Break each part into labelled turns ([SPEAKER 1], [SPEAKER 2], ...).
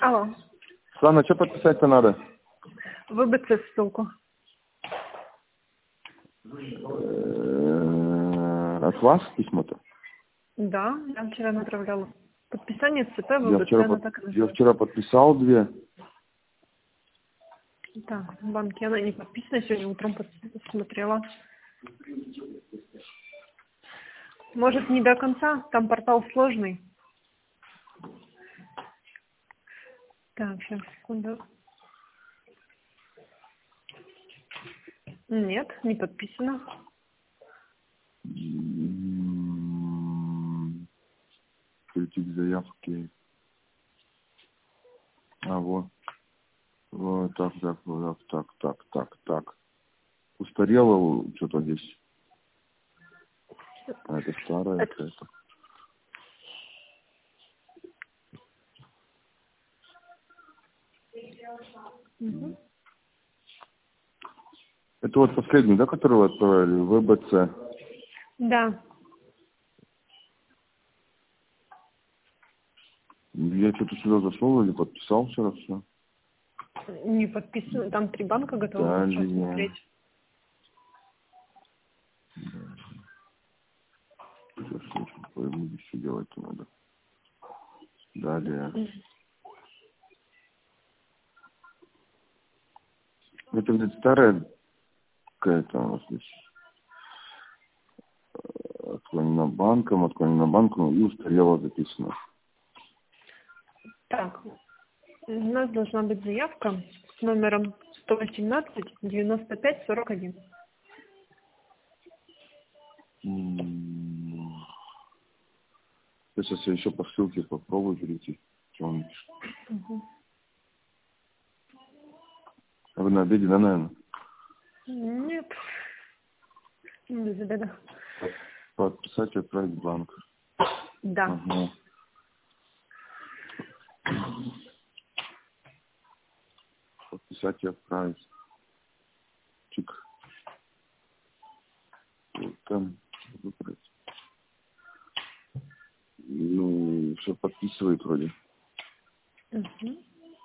[SPEAKER 1] Алло.
[SPEAKER 2] Слана, что подписать-то надо?
[SPEAKER 1] ВБЦ ссылку.
[SPEAKER 2] От вас письмо-то?
[SPEAKER 1] Да, я вчера направляла. Подписание ЦП, ВБЦ, она так и
[SPEAKER 2] Я
[SPEAKER 1] называется.
[SPEAKER 2] вчера подписал 2.
[SPEAKER 1] Так, в банке она не подписана, сегодня утром посмотрела. Может, не до конца, там портал сложный. Так, сейчас, секунду. Нет, не подписано.
[SPEAKER 2] Перейти к заявке. Вот. Вот так. Устарело что-то здесь. А это старое какая-то.
[SPEAKER 1] Угу.
[SPEAKER 2] Это вот последний, да, который вы отправили? ВБЦ.
[SPEAKER 1] Да.
[SPEAKER 2] Я что-то сюда зашел или подписал вчера все.
[SPEAKER 1] Не подписано. Там 3 банка готовы
[SPEAKER 2] Далее.
[SPEAKER 1] посмотреть.
[SPEAKER 2] Сейчас пойму, что делать надо. Далее. Это где-то старая какая-то у нас здесь. Отклонена банком, и устарела записано.
[SPEAKER 1] Так, у нас должна быть заявка с номером 118-95-41.
[SPEAKER 2] Сейчас я еще по ссылке попробую перейти. Что он пишет.
[SPEAKER 1] Угу.
[SPEAKER 2] А вы на обеде, да, наверное?
[SPEAKER 1] Нет. Без обеда.
[SPEAKER 2] Подписать и отправить в банк.
[SPEAKER 1] Да.
[SPEAKER 2] Ага. Подписать и отправить. Чик. Вот там выбрать. Ну, все подписывает вроде.
[SPEAKER 1] Угу.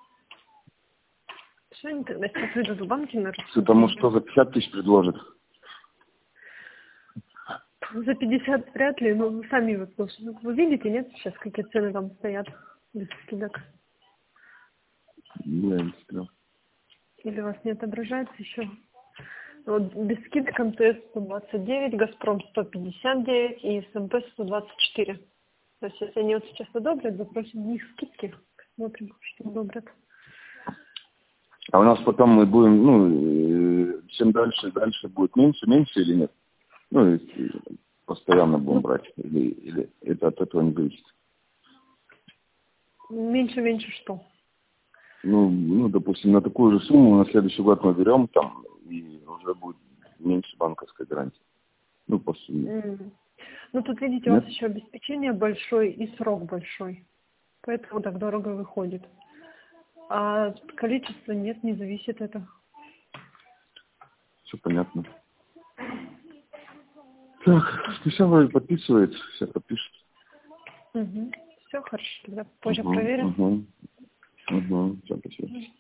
[SPEAKER 1] Все, они тогда сейчас выйдут в банке на рассмотрение.
[SPEAKER 2] Потому что за 50 тысяч предложит.
[SPEAKER 1] За 50 вряд ли, но вы сами вот, вы видите, нет, сейчас какие цены там стоят без скидок?
[SPEAKER 2] Я не смотрел.
[SPEAKER 1] Или у вас не отображается еще? Вот без скидок МТС 129, Газпром 159 и СМП 124. То есть если они вот сейчас одобрят, запросим в них скидки, смотрим, что одобрят.
[SPEAKER 2] А у нас потом мы будем, чем дальше будет меньше или нет? Ну, если постоянно будем брать, или это от этого не зависит?
[SPEAKER 1] Меньше что?
[SPEAKER 2] Допустим, на такую же сумму на следующий год мы берем там, и уже будет меньше банковской гарантии. По сумме.
[SPEAKER 1] Ну, тут, видите, у вас еще обеспечение большое и срок большой. Поэтому так дорого выходит. А количество нет, не зависит это.
[SPEAKER 2] Все понятно. Так, пусть он подписывает, все подпишет.
[SPEAKER 1] Угу. Все хорошо, тогда позже проверим.
[SPEAKER 2] Все, спасибо.